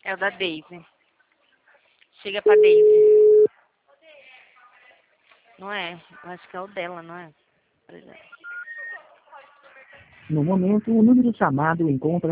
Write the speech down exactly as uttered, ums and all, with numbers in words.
É o da Daisy. Chega pra Daisy. Não é? Eu acho que é o dela, não é? No momento, o número chamado encontra